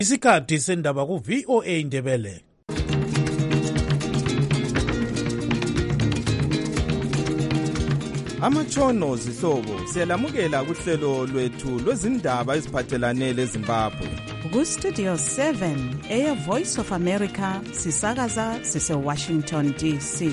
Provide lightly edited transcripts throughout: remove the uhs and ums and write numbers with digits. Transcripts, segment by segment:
Isikhathi sendaba ku VOA Indebele. Amatshono zihlobo siyalamukela kuhlelo lwethu lwezindaba eziphathelane leZimbabwe. Ku Studio 7 Air Voice of America sisakaza sise Washington DC.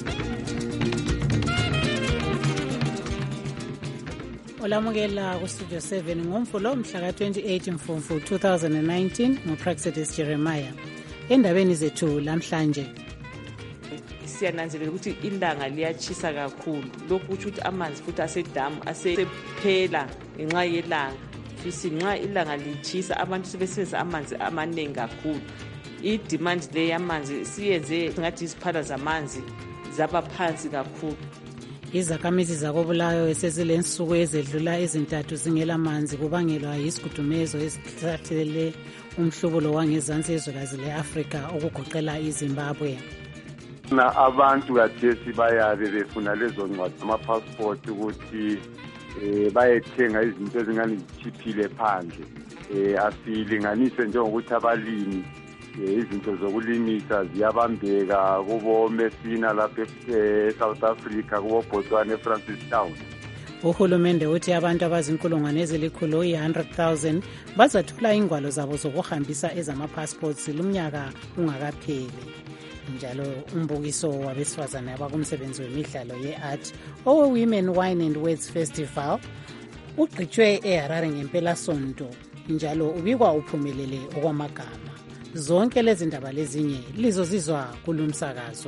Olamukela ku Studio 7 ngomvulo mhla ka-28 Mfumfu 2019 nguPraxedis Jeremiah. Endabeni zethu lamhlanje siyananzelela ukuthi ilanga liyachisa kakhulu. Lokhu kusho ukuthi amanzi futhi asedamu asephela ngenxa yelanga. Futhi nxa ilanga lichisa abantu sebesebenzisa amanzi amaningi kakhulu. I-demand le yamanzi siyenze ngathi iziphala zamanzi zaba phansi kakhulu. Izakhamizi zakoBulawayo esezilensuku ezedlula ezintathu zingela manzi kubangelwa yisigudumezo esihlasele umhlubulo wangezansi ezwekazi le-Afrika okugoqela iZimbabwe. Abantu kathesi bayabe befuna lezo ncwadi ama-passport ukuthi bayethenga izinto ezingani zithiphile phandle. Asilinganise njengokuthi abalimi izinto zokulimisa ziyabambeka kubo Messina lapha eSouth Africa, kubo Botswana eFrancistown. Uhulumende uthi abantu abazinkulungwane ezili-100,000 bazathola ingwalo zabo zokuhambisa ezama-passports lumnyaka ungakapheli. Njalo umbukiso wabesifazane abakumsebenzi wemidlalo ye-art owe-Women Wine and Words Festival ugqitshwe eHarare ngempelasonto, njalo ubikwa uphumelele okwamagama. Zonke lezi ndaba lezinye lizozizwa kulumsakazo.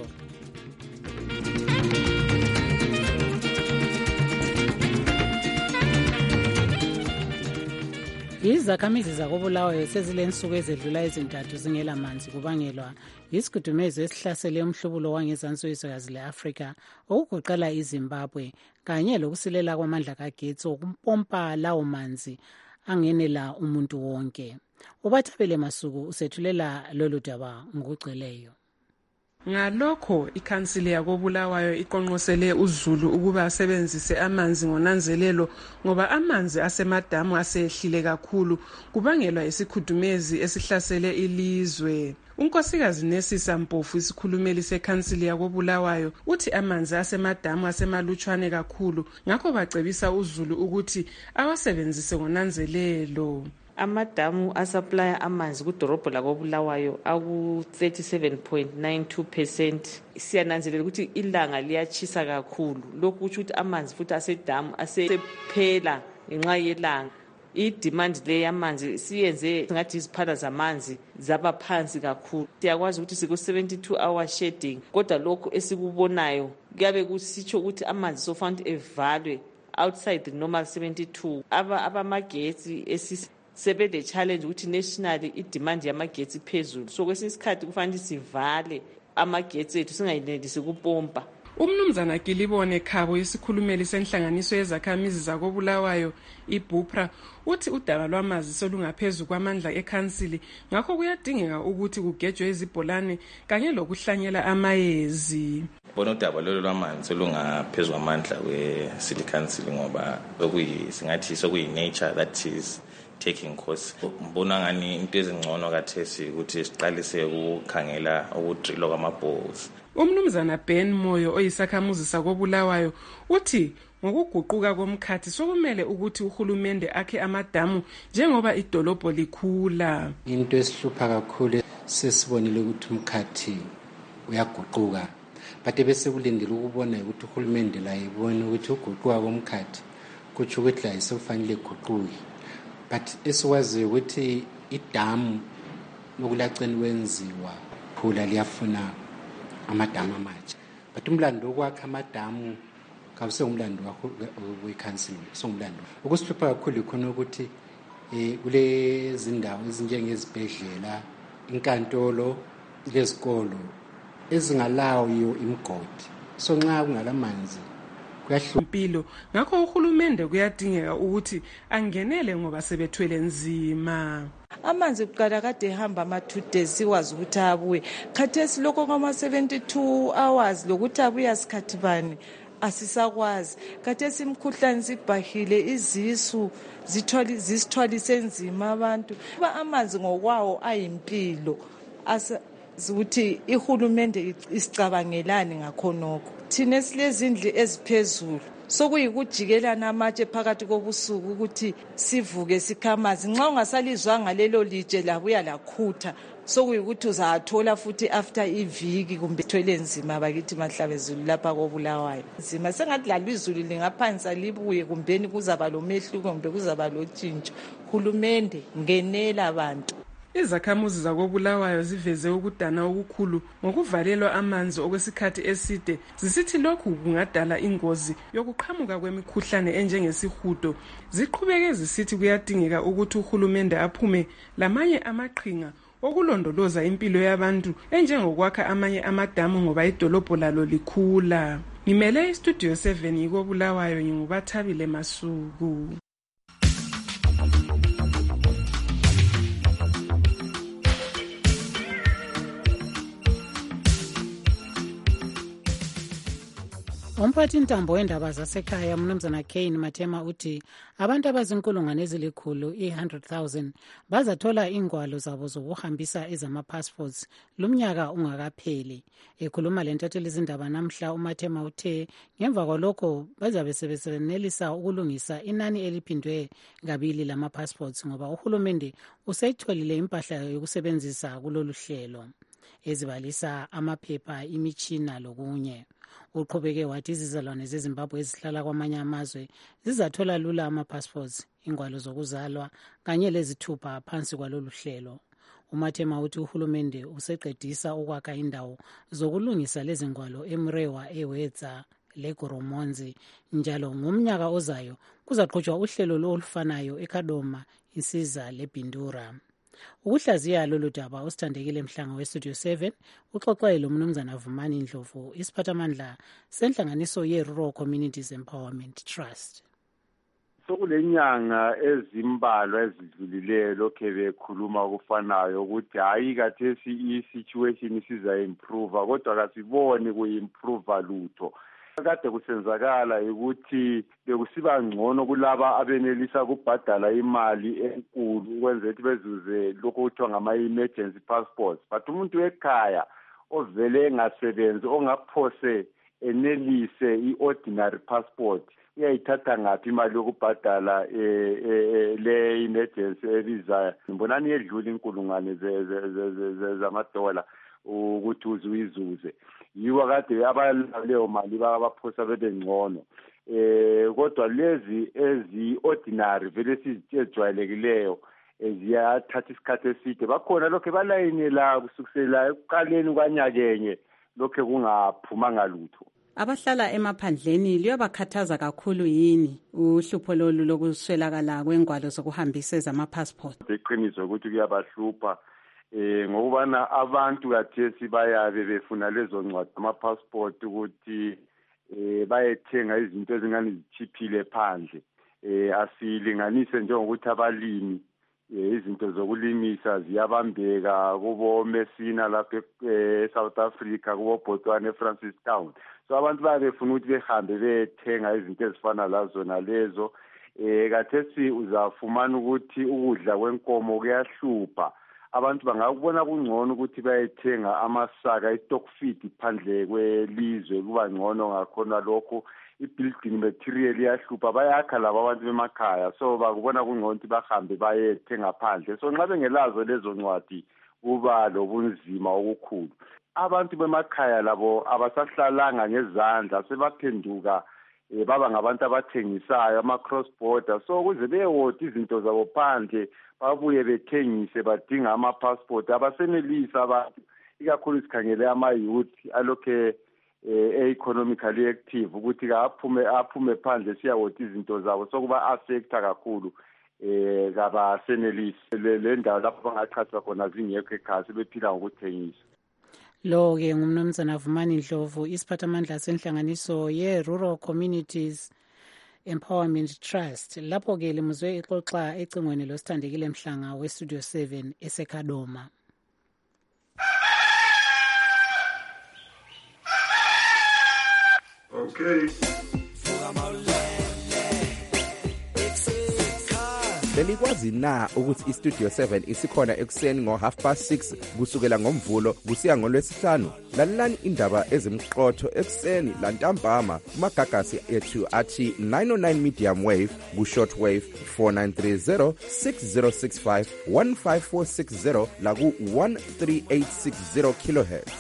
Izakhamizi zakoBulawayo sezilensuku ezedlula ezintathu zingela manzi kubangelwa yisigudumezo esihlasele umhlubulo wangezansi wezwekazi le-Afrika okugoqela iZimbabwe kanye lokusilela kwamandla kagetsi okumpompa lawo manzi angenela umuntu wonke. Ubathabele Masuku usethulela lolu daba ngokugcweleyo. Ngalokho ikhansili yakoBulawayo iqonqosele uZulu ukuba asebenzise amanzi ngonanzelelo ngoba amanzi asemadamu asehlile kakhulu kubangelwa isikhudumezi esihlasele ilizwe. Unkosikazi Nesisa Mpofu, isikhulumeli sekhansili yakoBulawayo, uthi amanzi asemadamu asemalutshwane kakhulu, ngakho bacebisa uZulu ukuthi awasebenzise ngonanzelelo. Amadamu asupply amanzi kudorobho lakoBulawayo aku 37.92%. Siyananzelela ukuthi ilanga liyachisa kakhulu. Lokhu kusho ukuthi amanzi futhi asedamu asephela ngenxa yelanga. I-demand le yamanzi siyenze ngathi iziphala zamanzi zaba phansi kakhulu. Siyakwazi ukuthi siku 72 hour shedding, kodwa lokho esikubonayo kuyabe kusitsho ukuthi amanzi sofanele evalwe outside the normal 72. Abamagetsi sebele challenge ukuthi nationally i-demand yamagetsi phezulu, so kwesinye isikhathi kufanele sivale amagetsi ethu singayenelisi kupompa. Umnumzana Gilibone Khabo, isikhulumeli senhlanganiso yezakhamizi zakoBulawayo iBupra, uthi udaba lwamazi solungaphezulu kwamandla ekhansili, ngakho kuyadingeka ukuthi kugejwe izibholane kanye lokuhlanyela amayezi. Bona udaba lolu lwamanzi solungaphezulu kwamandla kwe-city council ngoba singathi sokuyi-nature that is taking course. Mbona ngani into ezingcono kathesi ukuthi siqalise ukukhangela ukudrillwa kwamabholes. Umnumzana Ben Moyo oyisakhamuzi sakoBulawayo uthi ngokuguquka komkhathi sokumele ukuthi uhulumende akhe amadamu njengoba idolobho likhula. Into esihlupha kakhulu sesibonile ukuthi umkhathi uyaguquka, but bese kulindele ukubona ukuthi uhulumende la ibone ukuthi uguquka komkhathi kuthi ukuthi la isofanele guquke. But esiwazi ukuthi idamu lokulaceni wenziwa phula liyafuna amadamu amatsha, but umlando wokwakha amadamu kawusengumlando wekhansili, sengumlando. Ukusihlupha kakhulu ikhona ukuthi kulezi ndawo ezinjengezibhedlela, inkantolo, lezikolo ezingalawo imigodi, so nxa kungalamanzi kuyahlupilo. Ngakho uhulumende kuyadingeka ukuthi angenele ngoba sebethwele nzima. Amanzi kuqala kade ehamba ama-2 days siwazi ukuthi abuye. Khathesi lokho kwama-72 hours lokuthi abuya sikhathi bani asisakwazi. Khathesi imikhuhlane sibhahile, izisu zisithwalise nzima abantu. Amanzi ngokwawo ayimpilo. Ukuthi ihulumende isicabangelani ngakhonokho. Thina silezindlu eziphezulu, sokuyikujikelana amatshe phakathi kobusuku ukuthi sivuke sikhamazi. Nxa ungasalizwanga lelo litshe labuya lakhutha, sokuyikuthi uzathola futhi after iviki kumbe thwele nzima bakithi Mahlabezulu lapha koBulawayo. Nzima sengathi lalo izulu lingaphanisa libuye kumbeni kuzaba lomehluko kumbe kuzaba lotshintsho. Hulumende ngenela abantu. Izakhamuzi zakoBulawayo ziveze ukudana okukhulu ngokuvalelwa amanzi okwesikhathi eside, zisithi lokhu kungadala ingozi yokuqhamuka kwemikhuhlane enjengesihudo. Ziqhubeke zisithi kuyadingeka ukuthi uhulumende aphume lamanye amaqhinga okulondoloza impilo yabantu enjengokwakha amanye amadamu ngoba idolobho lalo likhula. Ngimele iStudio 7 yikoBulawayo, nginguBathabile Masuku. Umphathi intambo wendaba zasekhaya Mnumzana Kane Matema uthi abantu abazinkulungwane ezilikhulu 100,000 bazathola ingwalo zabo zokuhambisa ezama-passports lumnyaka ungakapheli. Ekhuluma lentatheli izindaba namhla, uMatema uthe ngemva kwalokho bazabe sebesenelisa ukulungisa inani eliphindwe kabili lama-passports ngoba uhulumende useyitholile impahla yokusebenzisa kulolu hlelo ezibalisa amaphepha, imitshina lokunye. Uqhubeke wathi izizalwane zeZimbabwe ezihlala kwamanye amazwe zizathola lula ama-passports, ingwalo zokuzalwa kanye lezithupha phansi kwalolu hlelo. uMatema uthi uhulumende useqedisa ukwakha indawo zokulungisa lezi ngwalo eMrewa, eWedza leGoromonzi, njalo ngomnyaka ozayo kuzaqhutshwa uhlelo olufanayo eKadoma, Insiza leBindura. Ukuhlaziya lolu daba usithandekile Mhlanga weStudio 7 uxoxele lo Mnumzana Vumani Ndlovu, isiphathamandla senhlanganiso ye-Rural Communities Empowerment Trust. Sokulenyanga ezimbalwa ezidlulileyo lokhe bekhuluma ukufanayo ukuthi hayi kathesi i-situation isiza-improve, kodwa kasiboni kuyi-improve lutho. Kade kusenzakala ukuthi bekusiba ngcono kulaba abenelisa ukubhadala imali enkulu ukwenzela ukuthi bezuze lokho kuthiwa ngama-emergency passports. But umuntu wekhaya ovele engasebenzi ongaphose enelise i-ordinary passport uyayithatha ngaphi imali yokubhadala le-emergency ebizayo? Ngibonani yedlula inkulungwane zamadola ukuthi uze uyizuze. Yiwa kade abaleyo mali babaphosa bebe ngcono. Kodwa lezi ezi-ordinary vele sizijwayelekileyo ziyathatha isikhathi eside. Bakhona lokho balayinela kusukisela ekuqaleni kwanyakenye lokho kungaphumanga lutho. Abahlala emaphandleni liyabakhathaza kakhulu yini uhlupho lolu lokuswelakala kwengwalo zokuhambisa ezama-passport? Iqiniso ukuthi kuyabahlupha ngokubana abantu kathesi bayabe befuna lezo ncwadi ama-passport ukuthi bayethenga izinto ezingani zichiphile phandle. Asilinganise njengokuthi abalimi izinto zokulimisa ziyabambeka kubo Messina lapha eSouth Africa, kubo Botswana eFrancistown. So abantu bayabe befuna ukuthi behambe bethenga izinto ezifana lazo nalezo. Kathesi uzafumana ukuthi ukudla kwenkomo kuyahlupha. Abantu bangakubona kungcono ukuthi bayethenga amasaka i-stock feed phandle kwelizwe, kuba ngcono ngakhona lokho. I-building material iyahlupha, bayakha laba abantu bemakhaya, so bakubona kungcono ukuthi bahambe bayethenga phandle. So nxa bengelazo lezo ncwadi kuba lobunzima obukhulu. Abantu bemakhaya labo abasahlalanga ngezandla, sebaphenduka baba ngabantu abathengisayo ama-cross border. So kuze beyewota izinto zabo phandle babuye bethengise badinga ama-passport. Abasenelisa abantu, ikakhulu sikhangele ama-youth alokhe economically active ukuthi aphume phandle siyawota izinto zabo. So kuba affecta kakhulu kabasenelisi le ndawo lapho bangachaswa khona zingekho ekhaya sebephila ngokuthengisa. Lo-ke ngumnumzana Vumani Ndlovu, isiphathamandla senhlanganiso ye-Rural Communities Empowerment Trust. Lapho-ke limuzwe ixoxa ecingweni losithandekile Mhlanga weStudio 7 eseKadoma. Okay. Belikwazi na ukuthi iStudio 7 isikhona ekuseni ngo6:30 kusukela ngoMvulo kusiya ngoLwesihlanu? Lalelani indaba ezimqotho ekuseni lantambama kumagagasi ethu athi 909 medium wave ku-short wave 4930 6065 15460 la ku-13860 kilohertz.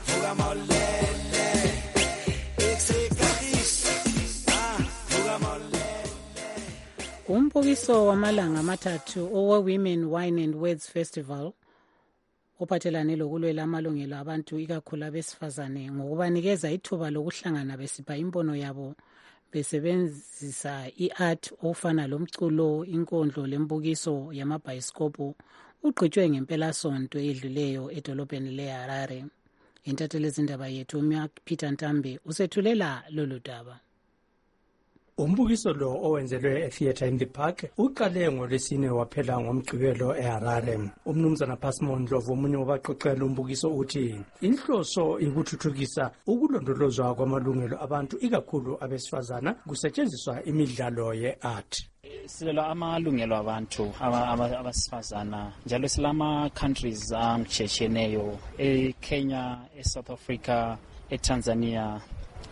Umbukiso wamalanga amathathu owe-Women Wine and Words Festival ophathelane lokulwela amalungelo abantu ikakhulu abesifazane ngokubanikeza ithuba lokuhlangana besipha imbono yabo besebenzisa i-art ofana lomculo, inkondlo lembukiso yamabhayisikobhu ugqitshwe ngempelasonto edluleyo edolobheni leHarare. Intatheli zindaba yethu uMark Peter Ntambe usethulela lolu daba. Umbukiso lo owenzelwe eTheatre in the Park uqale ngoLwesine waphela ngoMgqibelo eHarare. Umnumzana Pasmon Ndlovu omunye wabaqoqela umbukiso uthi inhloso ikuthuthukisa ukulondolozwa kwamalungelo abantu ikakhulu abesifazana kusetshenziswa imidlalo ye-art. Silela amalungelo abantu abasifazana njalo silama countries angitshecheneyo eKenya, eSouth Africa, eTanzania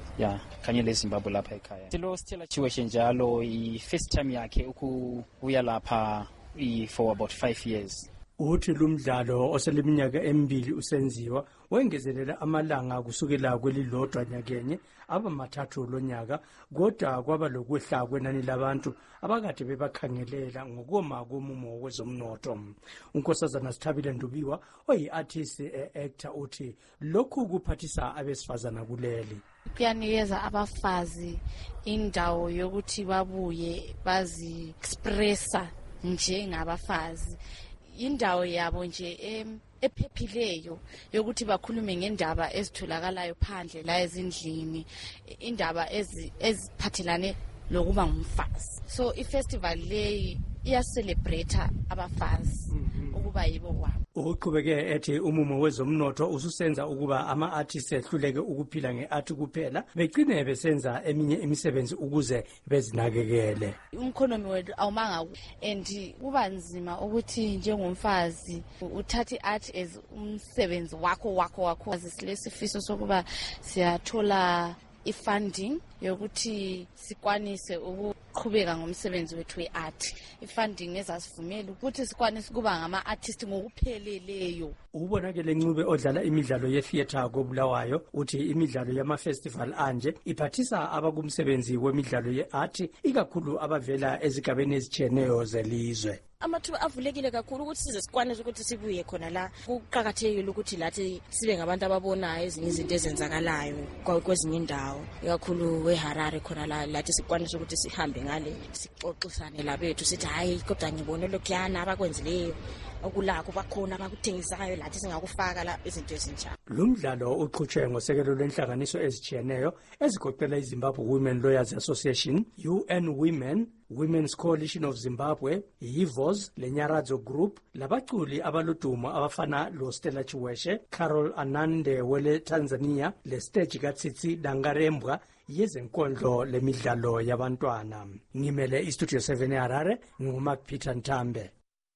kanye leZimbabwe lapha ekhaya. Silo Stella Chiweshe njalo i-first time yakhe ukuya lapha for about 5 years. Uthi lumdlalo oseliminyaka emibili usenziwa wengezelela amalanga kusukela kwelilodwa nyakenye abamathathu lonyaka kodwa kwaba lokwehla kwenani labantu abakade bebakhangelela ngokoma komumo wezomnotho. Unkosazana Sithabile Ndubiwa oyi-artist actor uthi lokhu kuphathisa abesifazana kuleli. Kuyanikeza abafazi indawo yokuthi babuye bazi-expressa njengabafazi, indawo yabo nje ephephileyo yokuthi bakhulume ngendaba ezitholakalayo phandle la ezindlini, indaba eziphathelane lokuba ngumfazi. So ifestival leyi iyacelebrate abafazi ukuba yibo wabo. Uqhubeke ethi umumo wezomnotho ususenza ukuba ama-artists ehluleke ukuphila nge-art kuphela begcine besenza eminye imisebenzi ukuze bezinakekele. Umkhonomi wethu awumanga and kuba nzima ukuthi njengomfazi uthathe i-art as umsebenzi wakho. Silesifiso sokuba siyathola i-funding yokuthi sikwanise ukuqhubeka ngomsebenzi wethu we-art. I-funding ezasivumela ukuthi sikwanise ukuba ngama-artist ngokupheleleyo. Ubonakele Ncube odlala imidlalo ye-theatre koBulawayo uthi imidlalo yama-festival anje iphathisa abakumsebenzi wemidlalo ye-art ikakhulu abavela ezigabeni ezitshiyeneyo zelizwe. Amathuba avulekile kakhulu ukuthi size sikwanise ukuthi sibuye khona la. Kuqhakathekile ukuthi lathi sibe ngabantu ababonayo ezinye izinto ezenzakalayo kwezinye indawo ikakhulu weHarare khona la lathi sikwanise ukuthi sihambe ngale sixoxisane labethu sithi hayi kodwa ngibone lokhuyana abakwenzileyo okulakho bakhona abakuthengisayo lathi singakufaka la izinto ezintsha. Lo mdlalo uqhutshwe ngosekelo lwenhlanganiso ezitshiyeneyo ezigoqela iZimbabwe Women Lawyers Association, UN Women, Women's Coalition of Zimbabwe, YIVOS, leNyaradzo Group, labaculi abaludumo abafana lo Stella Chiweshe, Carol Anande wele Tanzania, le stage kaTsitsi Dangarembwa yezenkondlo lemidlalo yabantwana. Ngimele iStudio 7 eHarare, nguMark Peter Ntambe.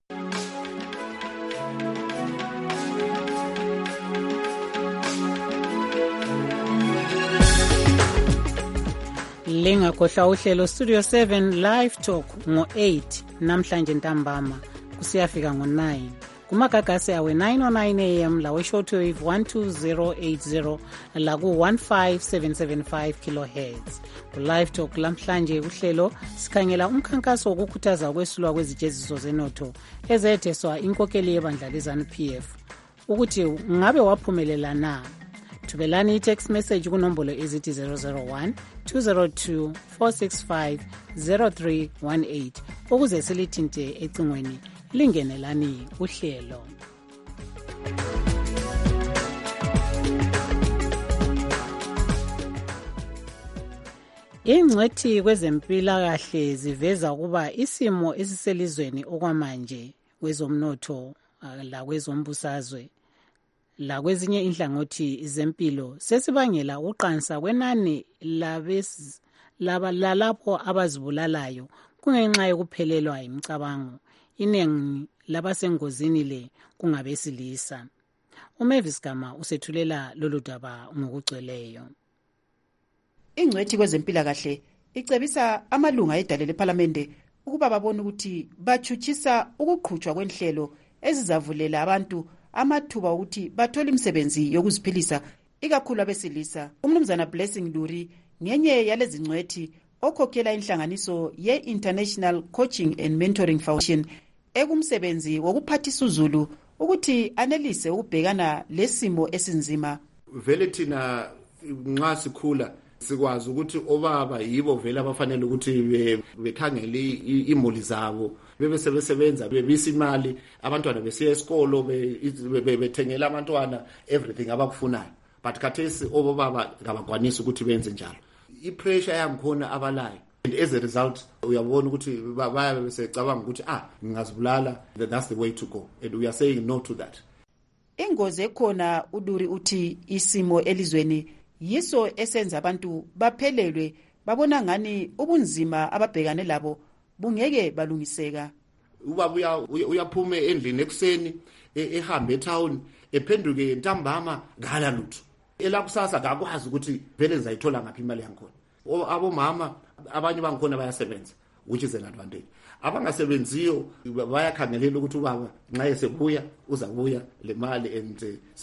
Lingakhohlwa uhlelo Studio 7 Live Talk ngo-8 namhlanje ntambama kusiyafika ngo-9 kumagagasi awe 909 AM lawe shortwave 12080 la ku-15775 kilohertz. Ku-Live Talk lamhlanje uhlelo sikhangela umkhankaso wokukhuthaza ukwesulwa kwezijeziso zenotho ezetheswa inkokeli yebandla leZANU-PF ukuthi ngabe waphumelela na. Thubelani i-text message kunombolo ezithi 001 202 465 0318 ukuze silithinte ecingweni lingenelani uhlelo. Ingcwethi kwezempilakahle ziveza ukuba isimo esiselizweni okwamanje kwezomnotho la kwezombusazwe lakwezinye inhlangothi zempilo sesibangela uqansa kwenani lalapho abazibulalayo kungenxa yokuphelelwa yimicabango. Iningi labasengozini le kungabesilisa. uMavis Gama usethulela lolu daba ngokugcweleyo. Ingcwethi kwezempilakahle icebisa amalunga edale lephalamende ukuba babone ukuthi bachutshisa ukuqhutshwa kwenhlelo ezizavulela abantu amathuba ukuthi bathole imisebenzi yokuziphilisa ikakhulu abesilisa. Umnumzana Blessing Luri ngenye yalezi ngcwethi okhokhela inhlanganiso ye-International Coaching and Mentoring Foundation ekumsebenzi wokuphathisa uzulu ukuthi anelise ukubhekana lesimo esinzima. Vele thina nxa sikhula sikwazi ukuthi obaba yibo vele abafanele ukuthi bekhangele imuli zabo, bebe sebesebenza bebisa imali, abantwana besiya esikolo bethengela abantwana everything abakufunayo. But khathesi obaba ngabakwanisi ukuthi benze njalo. I-pressure yangikhona abalayo, and as a result uyabona ukuthi bayabe besecabanga ukuthi ngingazibulala. That's the way to go, and we are saying no to that. Ingozi ekhona uDuri uthi isimo elizweni yiso esenza abantu baphelelwe babona ngani ubunzima ababhekane labo bungeke balungiseka. Ubaba uyaphuma endlini ekuseni ehambe etown ephenduke ntambama ngala lutho. Elakusasa akakwazi ukuthi vele ngizayithola ngaphi imali yankhona. Abomama abanye bangikhona bayasebenza, which is an advantage. Abangasebenziyo bayakhangelela ukuthi ubaba nxa esebuya uzabuya le mali, and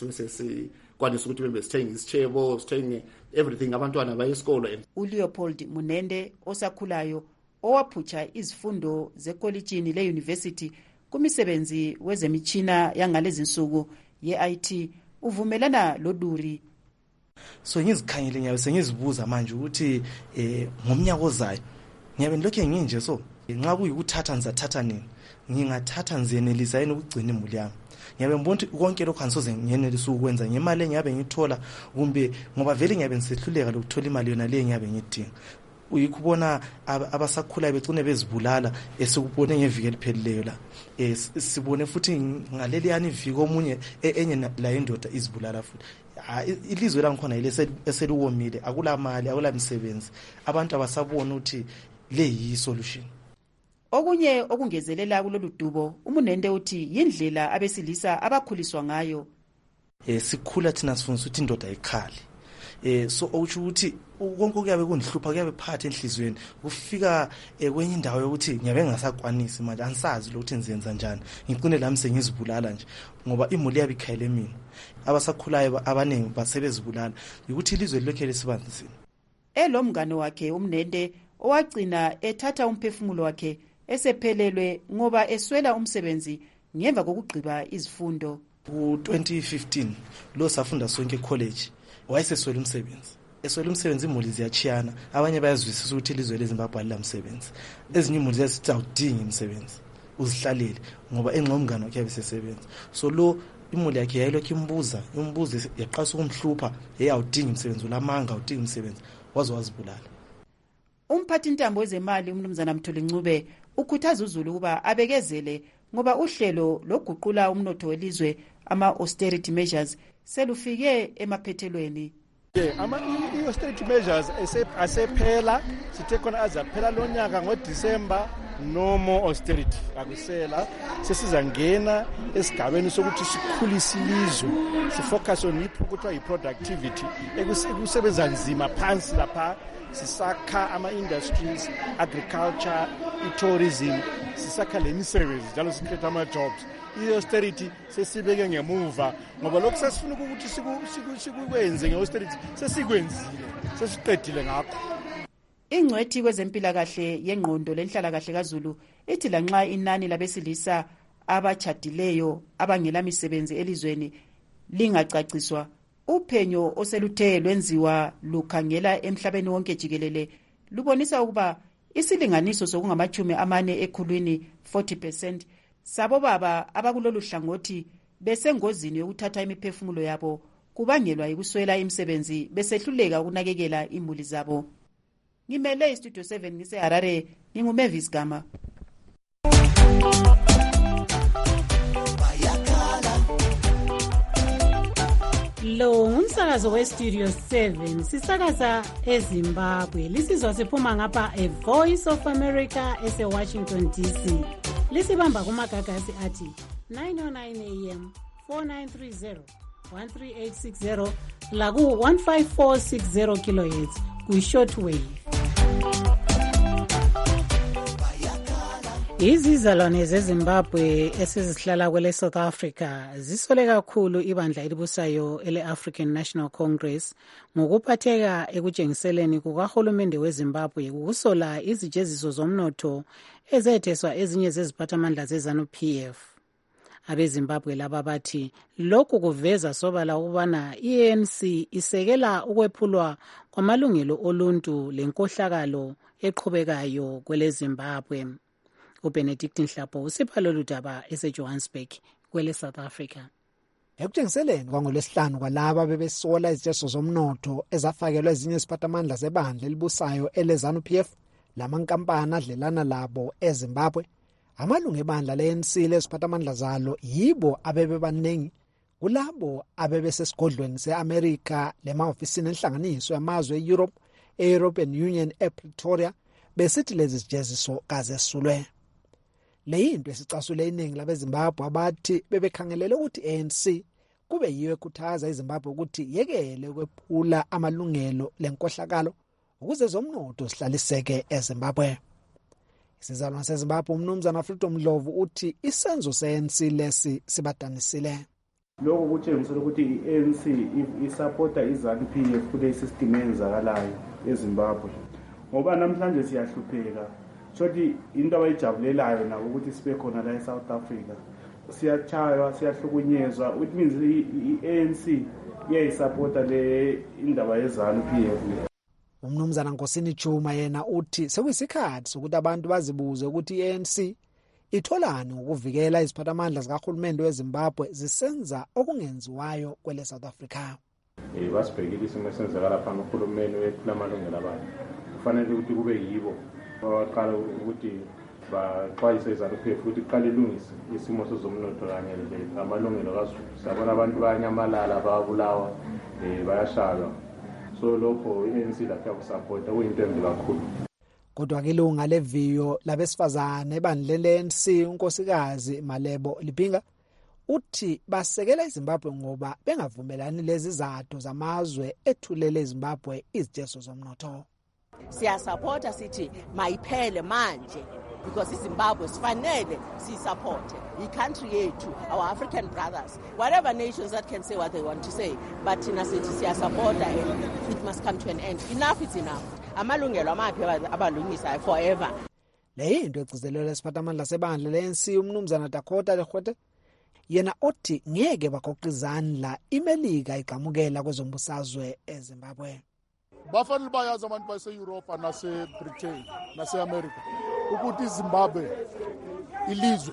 kwanisa ukuthi bebe sithenga isitshebo, sithenge everything, abantwana baye esikolo. uLeopold Munende osakhulayo owaphutsha izifundo zekolitshini le-university kumisebenzi wezemitshina yangalezi nsuku ye-IT uvumelana loDuri. So ngizikhangele ngiyabe sengizibuza manje ukuthi ngomnyaka ozayo ngiyabe ngilokho nginje, so nxa kuyikuthatha ngizathatha nini, ngingathatha ngizenelisa yini ukugcina imuli yami. Ngiyabe ngibona ukuthi konke lokho angisoze ngiyenelisa ukwenza ngemali engiyabe ngithola, kumbe ngoba vele ngiyabe ngisehluleka lokuthola imali yona le ngiyabe ngidinga. Uyikubona abasakhulayo begcine bezibulala, esikubone ngeviki eliphelileyo la. Sibone futhi ngaleli yani iviki omunye enye la indoda izibulala futhi. Ilizwe la ngikhona ile eseliwomile, akula mali, akula misebenzi. Abantu abasabona ukuthi le yi solution. Okunye okungezelela kulolu dubo uMunende uthi yindlela abesilisa abakhuliswa ngayo. Sikhula thina sifundisa ukuthi indoda ayikhali. So uthi ukuthi konke kuyabe kundihlupha, kuyabe phathe enhlizweni, kufika kwenye indawo yokuthi ngiyabe ngasakwanisi manje, angisazi ukuthi ngizenza njani, ngicine lami sengizibulala nje ngoba imuli yabikhayile mina. Abasakhulayo abaningi basebezibulala ukuthi ilizwe lokho lesibanzisini. Elomngane wakhe uMnende owagcina ethatha umphefumulo wakhe esephelelwe ngoba eswela umsebenzi ngemva kokugqiba izifundo. Ku-2015 lo safunda sonke college wayeseswela umsebenzi. Eswela umsebenzi imuli ziyachiyana, abanye bayazwisisa ukuthi ilizwe leZimbabwe alilamisebenzi. Ezinye imuli ziyasithi awudingi umsebenzi, uzihlalele ngoba engqomngane wakhe yabesesebenza. So lo imuli yakhe yayilokhu imbuza yaqasa ukumhlupha, awudingi umsebenzi, ulamanga awudingi umsebenzi, wazibulala. Umphathi ntambo wezemali uMnumzana Mthuli Ncube ukhuthaza uzulu ukuba abekezele ngoba uhlelo loguqula umnotho welizwe ama-austerity measures selufike emaphethelweni. Ama-austerity measures asephela, sithe khona azaphela lo nyaka ngoDisemba. No more austerity, akusela. Sesizangena esigabeni sokuthi sikhulise ilizwe, sifocus on kuthiwa yi-productivity, ekusebenza nzima phansi lapha. Sisakha ama-industries, agriculture, i-tourism, sisakha le misebenzi njalo sikhetha ama-jobs. I-austerity sesibeke ngemuva ngoba lokhu sesifuna ukuthi sikwenze nge-austerity sesikwenzile, sesiqedile ngakho. Ingcwethi kwezempilakahle yengqondo lenhlalakahle kaZulu ithi lanxa inani labesilisa abachadileyo abangela misebenzi elizweni lingacaciswa, uphenyo oseluthe lwenziwa lukhangela emhlabeni wonke jikelele lubonisa ukuba isilinganiso sokungamachumi 4 ekhulwini 40% sabo baba abakulolu hlangothi besengozini yokuthatha imiphefumulo yabo kubangelwa yikuswela imisebenzi besehluleka ukunakekela imuli zabo. Ngimele iStudio 7 ngiseHarare, nginguMavis Gama. umsakazo westudio 7 sisakaza eZimbabwe. Lisizwa siphuma ngapha eVoice of America ese-Washington DC. Lisibamba kumagagasi athi 909 AM 4930 13860 laku 15460 kHz ku-shortwave. Izizalwane zeZimbabwe esizihlala kwele South Africa zisole kakhulu ibandla elibusayo ele-African National Congress ngokuphatheka ekutshengiseleni kukahulumende weZimbabwe ukusola izijeziso zomnotho ezetheswa ezinye zeziphathamandla zeZANU-PF. AbeZimbabwe laba bathi lokhu kuveza sobala ukubana i-ANC isekela ukwephulwa kwamalungelo oluntu lenkohlakalo eqhubekayo kwele Zimbabwe. uBenedict Nhlapho usipha lolu daba eseJohannesburg kwele South Africa. Ekutshengiseleni kwangolwesihlanu kwalaba bebesola izijeziso zomnotho ezafakelwa ezinye iziphathamandla zebandla elibusayo eleZANU-PF lamankampani adlelana labo eZimbabwe, amalungu ebandla le-ANC leziphathamandla zalo yibo abebebaningi kulabo abebesesigodlweni se-Amerika lemahofisini enhlanganiso yamazwe e-Europe e-European Union ePretoria besithi lezi zijeziso kazesulwe. Leyinto esicasule iningi labeZimbabwe abathi bebekhangelele ukuthi ANC kube yiyo ekhuthaza iZimbabwe ukuthi yekele ukwephula amalungelo lenkohlakalo ukuze zomnotho zihlaliseke eZimbabwe. Isizalwane seZimbabwe umnumzana Freedom Ndlovu uthi isenzo se-ANC lesi sibadanisile. Lokho kutshengisela ukuthi i-ANC isupporta iZANU-PF kule system eyenzakalayo eZimbabwe. Ngoba namhlanje siyahlupheka. Shothi into abayijabulelayo nabo ukuthi sibe khona la eSouth Africa. Siyachaywa, siyahlukunyezwa. It means i-ANC iyayisupporta le indaba yeZANU-PF. Umnumzana Nkosini Chuma yena uthi sekuyisikhathi sokuthi abantu bazibuze ukuthi i-ANC itholani ukuvikela iziphathamandla zikahulumende weZimbabwe zisenza okungenziwayo kwele South Africa. Basibhekile isimo esenzakala phana uhulumeni wephula amalungelo abantu. Kufanele ukuthi kube yibo abaqala ukuthi baxwayise iZANU-PF ukuthi iqale ilungise isimo sezomnotho kanye amalungelo kaZulu. Sabona abantu bayanyamalala, babulawa, bayashaywa. So lokho i-ANC lapha kusapota kuyinto embi kakhulu. Kodwa ke ilunga leviyo labesifazane ebandleni le-ANC unkosikazi Malebo Lipinga uthi basekela iZimbabwe ngoba bengavumelani lezi zathu zamazwe ethulele iZimbabwe izijeziso zomnotho. Siyasupporta sithi mayiphele manje because iZimbabwe sifanele siyisupport i-country yethu, our African brothers, whatever nations that can say what they want to say, but thina sithi siyasupporta and it must come to an end. Enough is enough. Amalungelo amaphi abalungisayo forever. Leyinto egcizelelwe isiphathamandla sebandla le-ANC umnumzana Dakota Legwete yena othi ngeke bagoqa izandla iMelika iqhamukela kwezombusazwe eZimbabwe. Bafanele bayazi abantu base-Europe nase-Britain nase-America ukuthi iZimbabwe ilizwe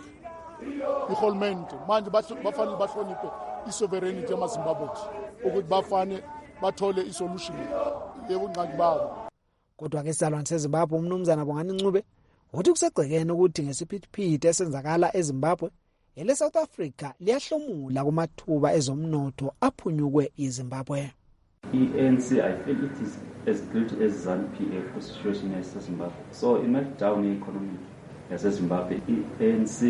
ihulumende manje bafanele bahloniphe isovereignty yamaZimbabwe ukuthi bafane bathole isolution yebungqangi babo. Kodwa ke isizalwane seZimbabwe umnumzana Bongani Ncube uthi kusegcekene ukuthi ngesiphithiphithi esenzakala eZimbabwe ele South Africa liyahlomula kumathuba ezomnotho aphunyukwe iZimbabwe. ANC, I feel it is as guilty as ZANU-PF for situation as Zimbabwe. So in meltdown economy as Zimbabwe, ANC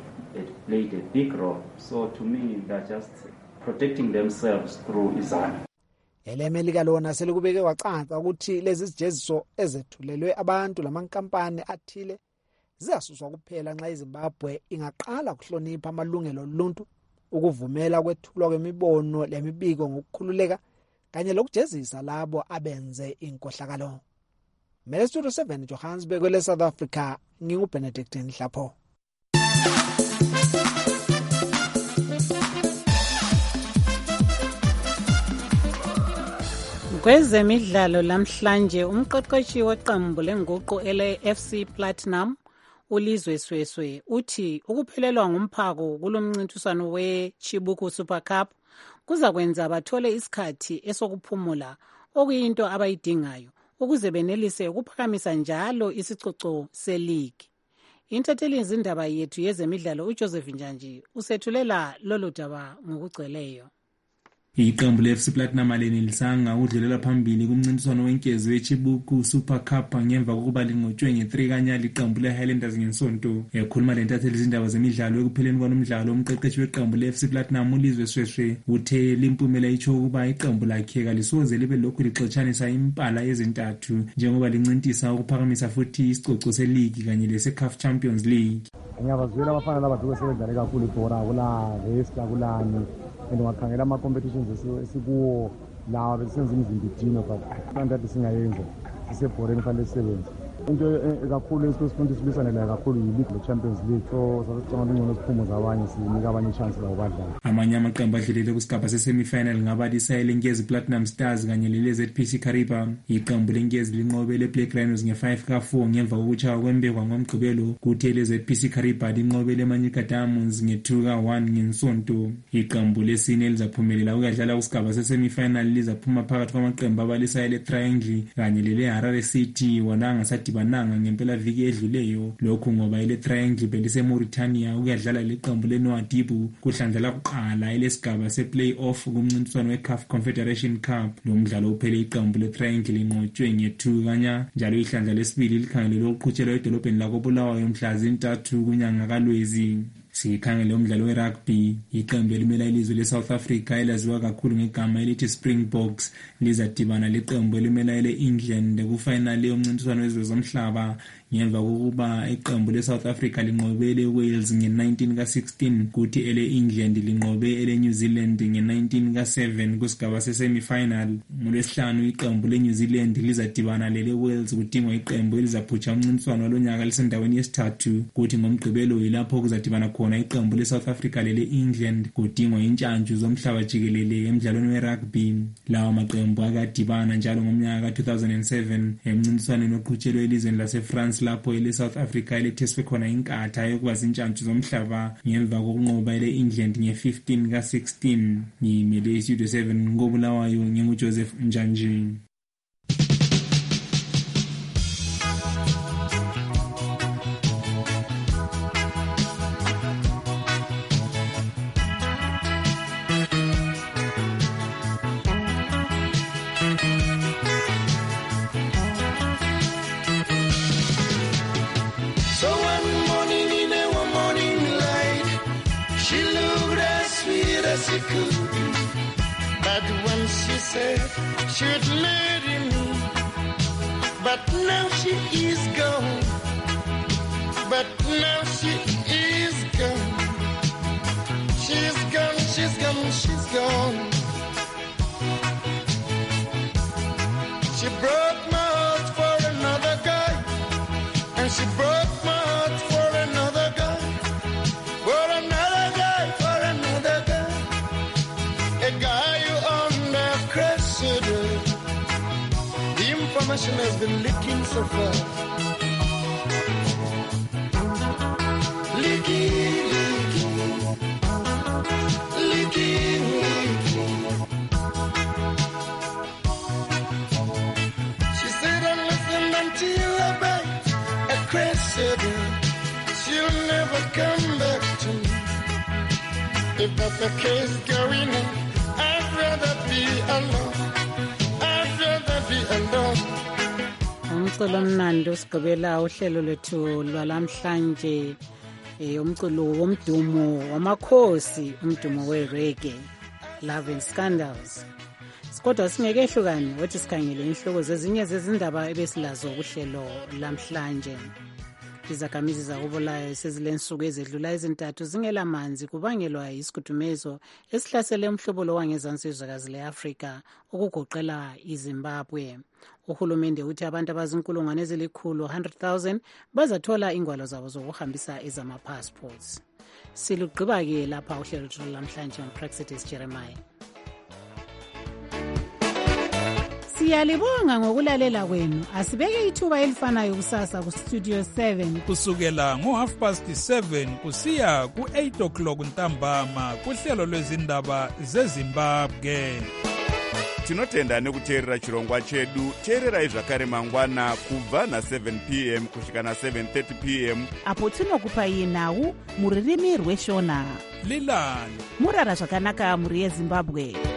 it played a big role. So to me, they're just protecting themselves through ZANU. Elemelika lona selikubeke wacaca ukuthi lezi zijeziso ezethulelwe abantu lamankampani athile ziyasuswa kuphela nxa iZimbabwe ingaqala ukuhlonipha amalungelo oluntu, ukuvumela kwethulwa kwemibono lemibiko ngokukhululeka kanye lokujezisa labo abenze inkohlakalo. Mele Studio 7 Johannesburg kwele South Africa, nginguBenedict Nhlapho. Kwezemidlalo lamhlanje umqeqeshi weqembu lenguqu ele-FC Platinum uLizwe Sweswe uthi ukuphelelwa ngumphako kulomncintiswano we-Chibuku Super Cup kuza kwenza bathole isikhathi esokuphumula okuyinto abayidingayo ukuze benelise ukuphakamisa njalo isicoco seligi. Intatheli izindaba yethu yezemidlalo uJoseph Njanji usethulela lolu daba ngokugcweleyo. Iqembu le-FC Platinum alenellisanga ukudlulela phambili kumncintiswano wenkezo weChibuku Super Cup ngemva kokuba linqotshwe nge-3 kanyali iqembu le-Highlanders ngensonto. Ekhuluma lentatheli izindaba zemidlalo ekupheleni kwalomdlalo, umqeqeshi weqembu le-FC Platinum uLizwe Shweshwe uthe limpumela itsho ukuba iqembu lakhe kalisoze libe lokhu lixotshanisa impala ezintathu njengoba lincintisa ukuphakamisa futhi isicoco seligi kanye lese-CAF Champions League. Ngiyabazwela abafana labantu besebedlale kakhulu ibhora kula West kulani and ungakhangela ama-competitions esikuwo lawa besenza imizimba idino but kanti singayenza sisebhoreni fanele sisebenze. Into kakhulu esifunda sibisane layo kakhulu yi-league le-Champions League, so sasicanga ingcono siphumo zabanye sinika abanye i-chance lawo badlala. Amanye amaqembu adlulele kusigaba se-semi-final ngabadisa elenkezi Platinum Stars kanye lele-ZPC Kariba. Iqembu lenkezi linqobe le-Black Rhinos nge-5-4 ngemva kokuchaywa kwembekwa ngomgqibelo, kuthi le-ZPC Kariba linqobe le-Manyika Diamonds nge-2-1 ngensonto. Iqembu lesine lizaphumelela ukudlala kusigaba se-semi-final lizaphuma phakathi kwamaqembu abalisayo le-Triangle kanye lele-Harare City wona bananga ngempela viki edluleyo. Lokhu ngoba ile Triangle belise Mauritania ukuyadlala leqembu leNouadhibou kuhlandla kuqala elesigaba seplayoff kumncintiswano weCAF Confederation Cup. Lo mdlalo uphele iqembu leTriangle linqotshwe nge-2 kanya, njalo ihlandla lesibili likhangelelwe ukuqhutshelwa edolobheni lakoBulawayo mhla zi-3 kunyanga kaLwezi. Sikhangele umdlalo we-rugby, iqembu elimela ilizwe le-South Africa elaziwa kakhulu ngegama elithi Springboks lizadibana leqembu elimela ele-England kufinali yomncintiswano wezwe zomhlaba ngemva kokuba iqembu le-South Africa linqobe Wales nge-19 ka-16 kuthi ele-England linqobe ele-New Zealand nge-19 ka-7 kusigaba se-semi-final. Ngolwesihlanu iqembu le-New Zealand lizadibana lele-Wales kudingwa iqembu elizaphutsha umncintiswano walonyaka lisendaweni yesithathu, kuthi ngomgqibelo yilapho kuzadibana khona iqembu le-South Africa lele-England kudingwa intshantshu zomhlaba jikelele emdlalweni we-rugby. Lawa maqembu akadibana njalo ngomnyaka ka-2007 emncintiswaneni oqhutshelwe elizweni lase-France lapho ile-South Africa eletheswe khona inkatha yokuba zintshantshu zomhlaba ngemva kokunqoba ile-England nge-15 ka-16. Ngimele iStudio 7 ngoBulawayo, nginguJoseph Njanji. But when she said she'd marry me, but now she is gone. But now she is gone. She's gone, she's gone, she's gone. She broke my heart for another guy, and she broke my heart for another guy, for another guy, for another guy. A guy who owned a Cressida. The information has been leaking so far. Leaking, leaking, leaking, leaking. She said, listen until I bite a Cressida. She'll never come back to me. If that's the case going on, I'd rather be alone. I'd rather be alone. Umculo omnandi osigqibela uhlelo lethu lwalamhlanje, umculo womdumo wamakhosi, umdumo we-reggae, Love and Scandals. Kodwa singekehlukani wathi sikhangele inhloko zezinye zezindaba ebesilazo kuhlelo lamhlanje. Izakhamizi zakoBulawayo sezilensuku ezedlula ezintathu zingelamanzi kubangelwa isigudumezi esihlasele umhlobo wangezansi yezwekazi le-Afrika ukugoqela iZimbabwe. Uhulumende uthi abantu abazinkulungwane ezilikhulu 100,000 bazathola ingwalo zabo zokuhambisa ezama-passports. Silugqiba-ke lapha uhlelo lwethu lamhlanje nguPraxitis Jeremiah. Siyalibonga ngokulalela kwenu. Asibeke ithuba elifanayo kusasa kuStudio 7 kusukela ngo7:30 kusiya ku8:00 ntambama kuhlelo lwezindaba zeZimbabwe. Tinotenda nekuteerera chirongwa chedu. Teererai zvakare mangwana kubva na7 p.m. kusvika na7:30 p.m. apo tinokupai nhau muririmi rweshona. Lilani murara zvakanaka muri yeZimbabwe.